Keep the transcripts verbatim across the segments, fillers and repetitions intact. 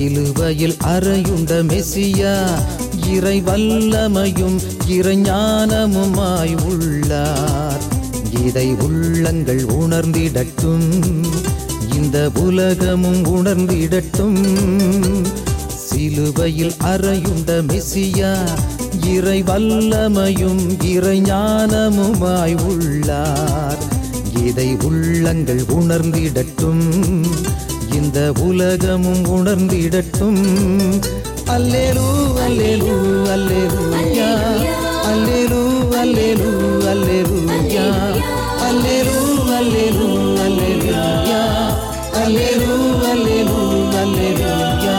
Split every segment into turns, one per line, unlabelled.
சிலுவையில் அறையுண்ட மெசியா இறை வல்லமையும் இறைஞானமுமாய் உள்ளார். இதை உள்ளங்கள் உணர்ந்திடட்டும், இந்த உலகமும் உணர்ந்திடட்டும். சிலுவையில் அறையுண்ட மெசியா இறை வல்லமையும் இறைஞானமுமாய் உள்ளார். இதை உள்ளங்கள் உணர்ந்திடட்டும், இந்த உலகமும் உணர்ந்திடட்டும். அல்லேலூ அல்லேலூ அல்லேலூயா, அல்லேலூ அல்லேலூ அல்லேலூயா, அல்லேலூ அல்லேலூ அல்லேலூயா, அல்லேலூ அல்லேலூ அல்லேலூயா.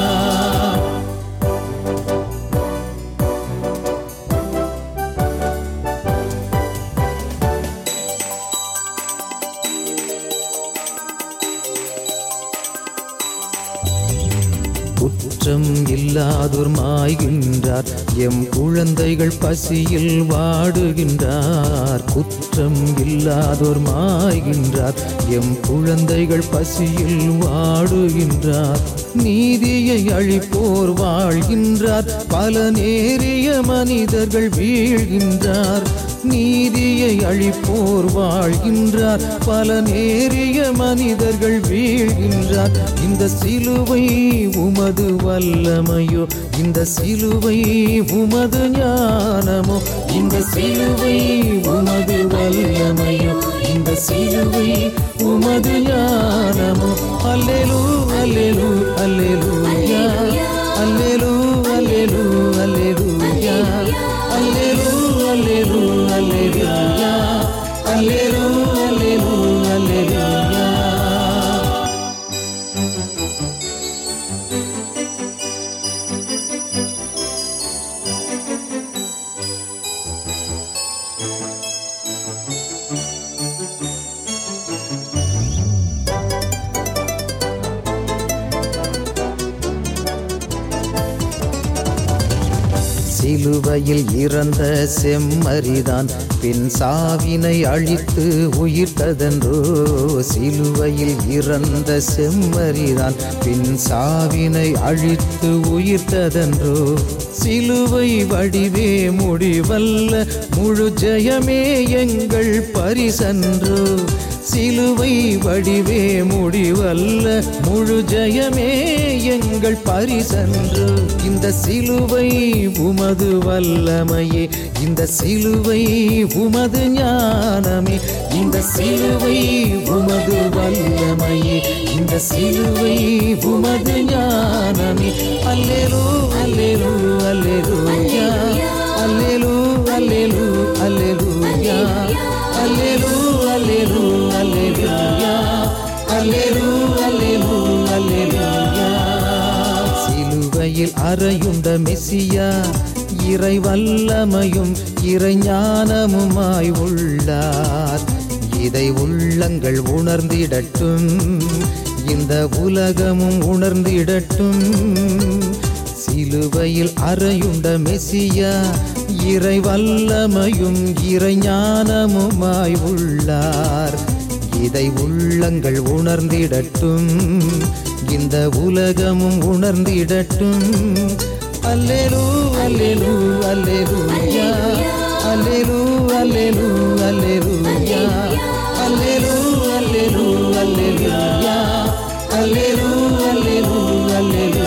குற்றம் இல்லாதோர் மாய்கின்றார், எம் குழந்தைகள் பசியில் வாடுகின்றார். குற்றம் இல்லாதோர் மாய்கின்றார், எம் குழந்தைகள் பசியில் வாடுகின்றார். நீதியை அழிப்போர் வாழ்கின்றார், பல நேரிய மனிதர்கள் வீழ்கின்றார். நீதியை அழிப்போர் வாழ்கின்றார், பல நேரிய மனிதர்கள் வீழ்கின்றார். இந்த சிலுவை உமது வல்லமையோ, இந்த சிலுவை உமது ஞானமோ, இந்த சிலுவை உமது வல்லமையோ, இந்த சிலுவை உமது ஞானமோ. அல்லேலூ அல்லேலூ அல்லேலூயா, அல்லேலூ அல்லேலூ அல்லேலூயா, அல்லேலூ அல்லேலூ அல்லேலூயா, அல்லேலூ அல்லேலூ அல்லேலூயா. சிலுவையில் இறந்த செம்மறிதான் பின் சாவினை அழித்து உயிர்த்ததென்றோ. சிலுவையில் இறந்த செம்மறிதான் பின் சாவினை அழித்து உயிர்த்ததென்றோ. சிலுவை வடிவே முடிவல்ல, முழு ஜெயமே எங்கள் பரிசன்றோ. சிலுவை வடிவே முடிவல்ல, முழு ஜெயமே எங்கள் பரிசன்று. இந்த சிலுவை உமது வல்லமையே, இந்த சிலுவை உமது ஞானமே, இந்த சிலுவை உமது வல்லமையே, இந்த சிலுவை உமது ஞானமே. அல்லேலூ அல்லேலூ அல்லேலூயா, அல்லேலூ அல்லேலூ அல்லேலூயா, அல்லேலூ அல்லேலூ அல்லேலூயா, அல்லேலூ அல்லேலூ அல்லேலூயா. சிலுவையில் அறையுண்ட மெசியா இறை வல்லமையும் இறைஞானமுமாய் உள்ளார். இதை உள்ளங்கள் உணர்ந்திடட்டும், இந்த உலகமும் உணர்ந்திடட்டும். சிலுவையில் அறையுண்ட மெசியா இறை வல்லமையும் இறைஞானமுமாய் உள்ளார். இதை உள்ளங்கள் உணர்ந்திடட்டும், இந்த உலகமும் உணர்ந்திடட்டும். அல்லேலூ அல்லேலூ அல்லேலூயா, அல்லேலூ அல்லேலூ அல்லேலூயா, அல்லேலூ அல்லேலூ அல்லேலூயா, அல்லேலூ அல்லேலூ அல்லேலூயா.